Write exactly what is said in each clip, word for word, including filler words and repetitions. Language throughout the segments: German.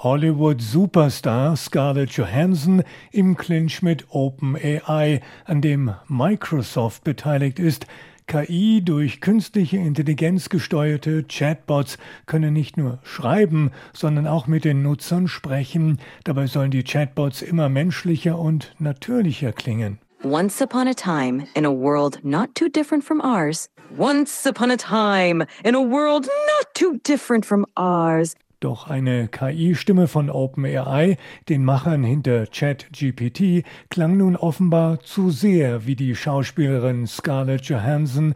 Hollywood-Superstar Scarlett Johansson im Clinch mit OpenAI, an dem Microsoft beteiligt ist. K I durch künstliche Intelligenz gesteuerte Chatbots können nicht nur schreiben, sondern auch mit den Nutzern sprechen. Dabei sollen die Chatbots immer menschlicher und natürlicher klingen. Once upon a time, in a world not too different from ours. Once upon a time, in a world not too different from ours. Doch eine K I-Stimme von OpenAI, den Machern hinter ChatGPT, klang nun offenbar zu sehr wie die Schauspielerin Scarlett Johansson.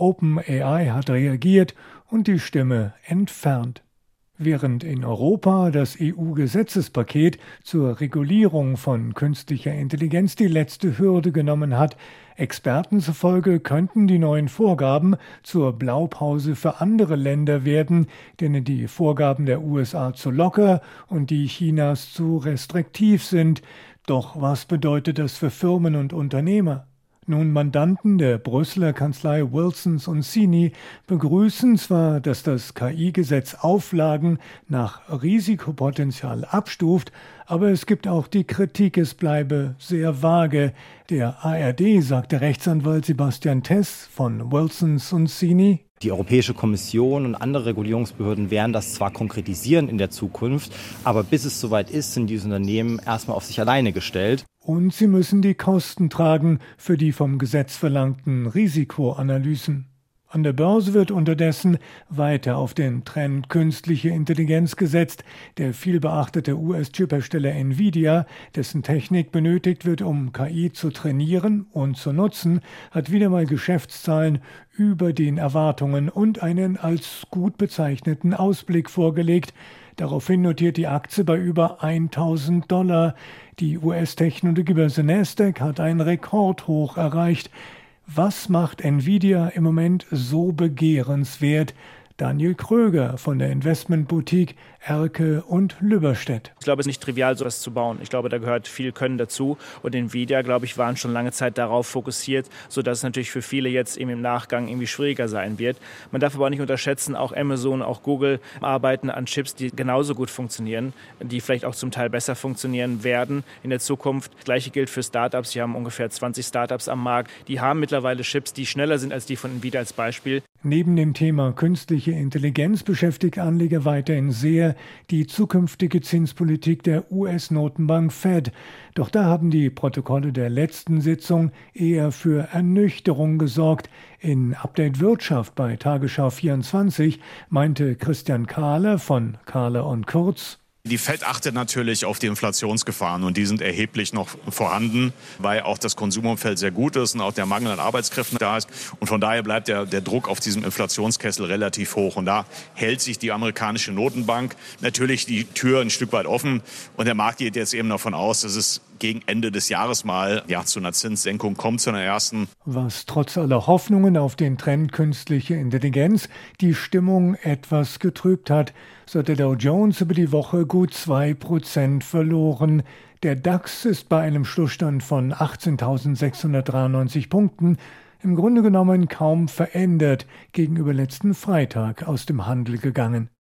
OpenAI hat reagiert und die Stimme entfernt. Während in Europa das E U-Gesetzespaket zur Regulierung von künstlicher Intelligenz die letzte Hürde genommen hat, Experten zufolge könnten die neuen Vorgaben zur Blaupause für andere Länder werden, denen die Vorgaben der U S A zu locker und die Chinas zu restriktiv sind. Doch was bedeutet das für Firmen und Unternehmer? Nun, Mandanten der Brüsseler Kanzlei Wilson und Sonsini begrüßen zwar, dass das K I-Gesetz Auflagen nach Risikopotenzial abstuft, aber es gibt auch die Kritik, es bleibe sehr vage. Der A R D sagte Rechtsanwalt Sebastian Tess von Wilson und Sonsini: Die Europäische Kommission und andere Regulierungsbehörden werden das zwar konkretisieren in der Zukunft, aber bis es soweit ist, sind diese Unternehmen erstmal auf sich alleine gestellt. Und sie müssen die Kosten tragen für die vom Gesetz verlangten Risikoanalysen. An der Börse wird unterdessen weiter auf den Trend künstliche Intelligenz gesetzt. Der vielbeachtete U S-Chiphersteller Nvidia, dessen Technik benötigt wird, um K I zu trainieren und zu nutzen, hat wieder mal Geschäftszahlen über den Erwartungen und einen als gut bezeichneten Ausblick vorgelegt. Daraufhin notiert die Aktie bei über tausend Dollar. Die U S-Technologiebörse Nasdaq hat ein Rekordhoch erreicht. Was macht Nvidia im Moment so begehrenswert? Daniel Kröger von der Investmentboutique Erke und Lübberstedt. Ich glaube, es ist nicht trivial, sowas zu bauen. Ich glaube, da gehört viel Können dazu. Und Nvidia, glaube ich, waren schon lange Zeit darauf fokussiert, sodass es natürlich für viele jetzt eben im Nachgang irgendwie schwieriger sein wird. Man darf aber auch nicht unterschätzen, auch Amazon, auch Google arbeiten an Chips, die genauso gut funktionieren, die vielleicht auch zum Teil besser funktionieren werden in der Zukunft. Das Gleiche gilt für Startups. Sie haben ungefähr zwanzig Startups am Markt. Die haben mittlerweile Chips, die schneller sind als die von Nvidia als Beispiel. Neben dem Thema künstliche Intelligenz beschäftigt Anleger weiterhin sehr die zukünftige Zinspolitik der U S-Notenbank Fed. Doch da haben die Protokolle der letzten Sitzung eher für Ernüchterung gesorgt. In Update Wirtschaft bei Tagesschau vierundzwanzig meinte Christian Kahler von Kahler und Kurz: Die Fed achtet natürlich auf die Inflationsgefahren und die sind erheblich noch vorhanden, weil auch das Konsumumfeld sehr gut ist und auch der Mangel an Arbeitskräften da ist. Und von daher bleibt der, der Druck auf diesem Inflationskessel relativ hoch. Und da hält sich die amerikanische Notenbank natürlich die Tür ein Stück weit offen. Und der Markt geht jetzt eben davon aus, dass es gegen Ende des Jahres mal ja, zu einer Zinssenkung kommt, zu einer ersten. Was trotz aller Hoffnungen auf den Trend künstliche Intelligenz die Stimmung etwas getrübt hat, so hat der Dow Jones über die Woche gut zwei Prozent verloren. Der DAX ist bei einem Schlussstand von achtzehntausendsechshundertdreiundneunzig Punkten im Grunde genommen kaum verändert gegenüber letzten Freitag aus dem Handel gegangen.